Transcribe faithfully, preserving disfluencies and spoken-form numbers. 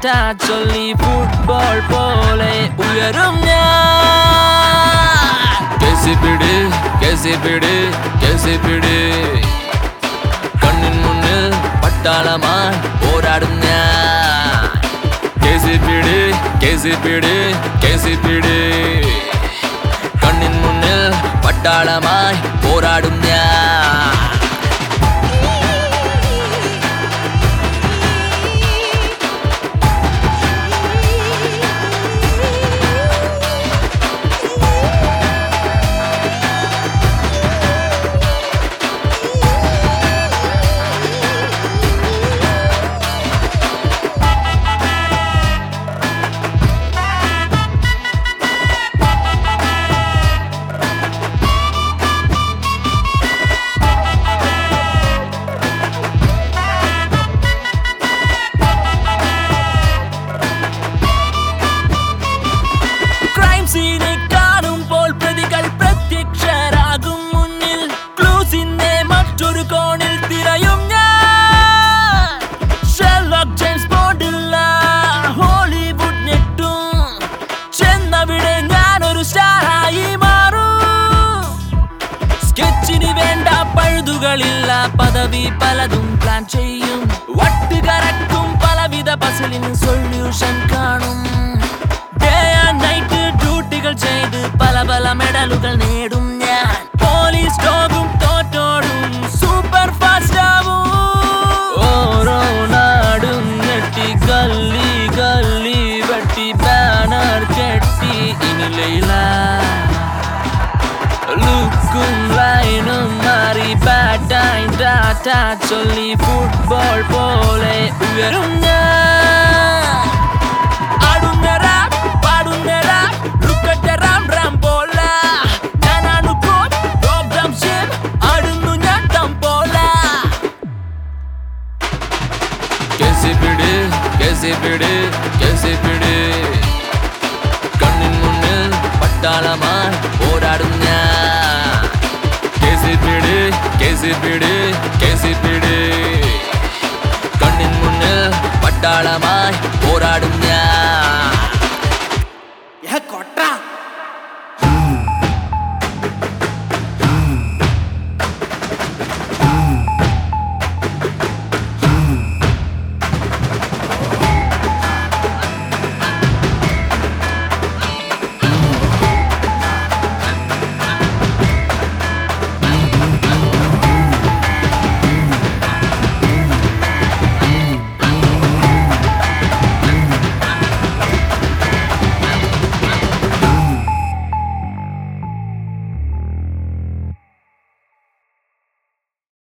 ടാറ്റാ ചൊല്ലി ഫുട്ബോൾ പോലെ ഉയരും ഞാൻ. കേസിപ്പിടി കേസിപ്പിടി കേസിപ്പിടി കണ്ണിൻ മുന്നിൽ പട്ടാളമായി പോരാടും ഞാൻ. കേസിപ്പിടി കേസിപ്പിടി കേസിപ്പിടി കണ്ണിൻ മുന്നിൽ പട്ടാളമായി പോരാടും ഞാൻ. കാണുമ്പോൾ പ്രതികൾ പ്രത്യക്ഷരാകും മുന്നിൽ. ക്ലൂസിന്റെ മറ്റൊരു കോണിൽ തിരയും ഞാൻ. ഷെർലോക്ക് ജെയിംസ് ബോണ്ടില്ല ഹോളിവുഡ് ഞെട്ടും. ചെന്നവിടെ ഞാനൊരു സ്റ്റാറായി മാറും. സ്കെച്ചിന് വേണ്ട പഴുതുകളില്ല, പദവി പലതും പ്ലാൻ ചെയ്യും. വട്ട് കറക്കും പലവിധ പസിലിന് സൊല്യൂഷൻ കാണും. ചെയ്ത് പല പല മെഡലുകൾ നേടും ഞാൻ. പോലീസ് ഡോഗും തോറ്റോടും സൂപ്പർ ഫാസ്റ്റ് ആവും. ഓരോ നാടും ഞെട്ടി ഗല്ലി ഗല്ലി വെട്ടി ബാനർ ചെട്ടി. ഇനിലയില ലുക്കും ലൈനും മാറി ബാറ്റായി ടാറ്റാ ചൊല്ലി ഫുട്ബോൾ പോലെ ഉയരും ഞാൻ. കേസിപ്പിടി കേസിപ്പിടി കേസിപ്പിടി കണ്ണിൻ മുന്നിൽ പട്ടാളമായി പോരാടും ഞാൻ. കേസിപ്പിടി കേസിപ്പിടി കേസിപ്പിടി കണ്ണിൻ മുന്നിൽ പട്ടാളമായി പോരാടും ഞാൻ. കൊട്ട